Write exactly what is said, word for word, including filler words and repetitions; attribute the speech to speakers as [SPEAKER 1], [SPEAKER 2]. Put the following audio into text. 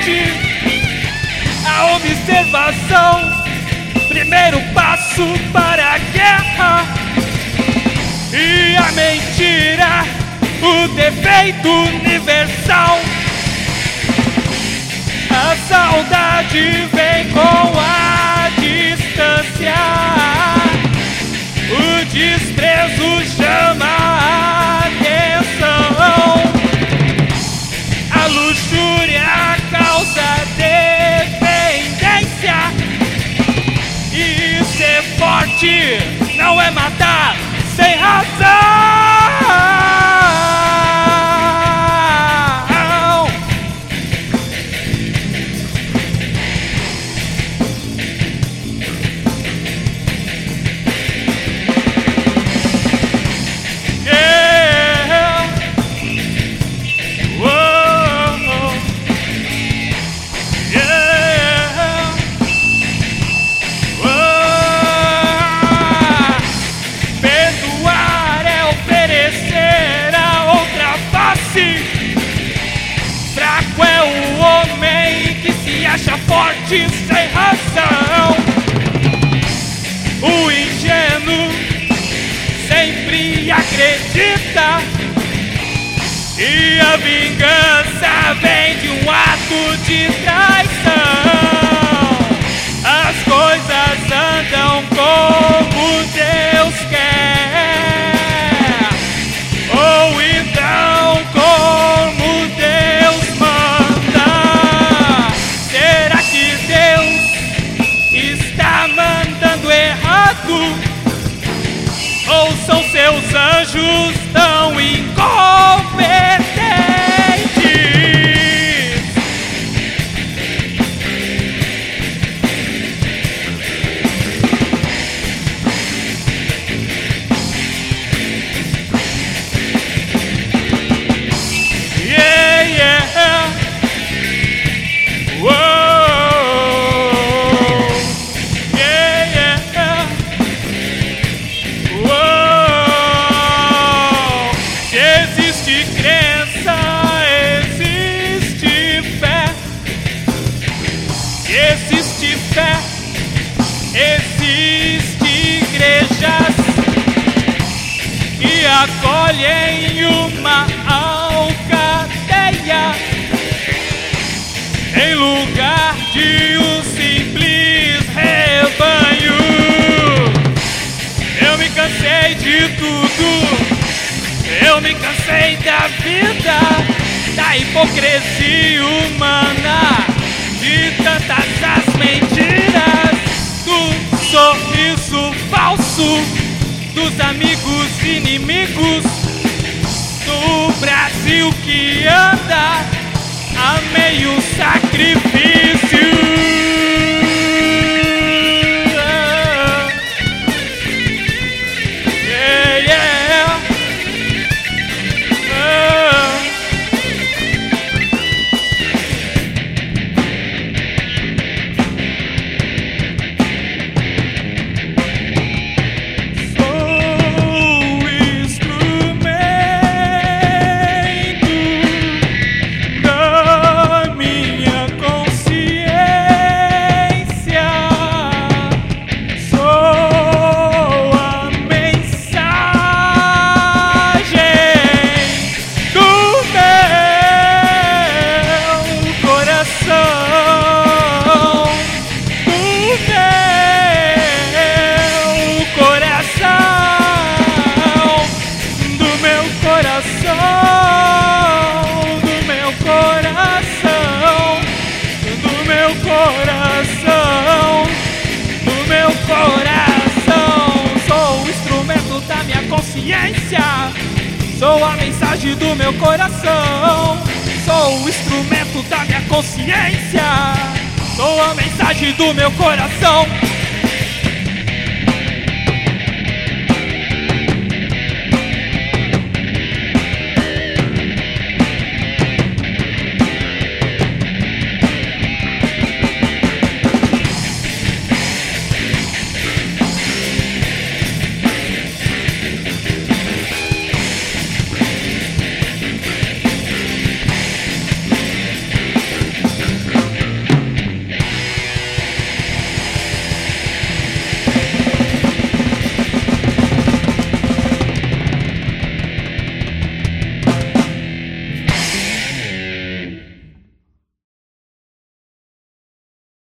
[SPEAKER 1] mente, a observação, primeiro passo para a guerra. E a mentira, o defeito universal. A saudade vem com a distância, o desprezo chama a atenção, a luxúria causa dependência. E ser forte não é matar sem razão. Acha forte sem razão. O ingênuo sempre acredita, e a vingança vem de um ato de traição. As coisas andam como Deus quer, ou então como Deus manda. Será que Deus está mandando errado? Ou são seus anjos tão incompetentes? Yeah, yeah. Existe fé, existe igrejas que acolhem uma alcateia em lugar de um simples rebanho. Eu me cansei de tudo, eu me cansei da vida, da hipocrisia humana, de tantas as mentiras, do sorriso falso, dos amigos inimigos, do Brasil que anda a meio sacrifício. Coração, do meu coração, sou o instrumento da minha consciência, sou a mensagem do meu coração, sou o instrumento da minha consciência, sou a mensagem do meu coração.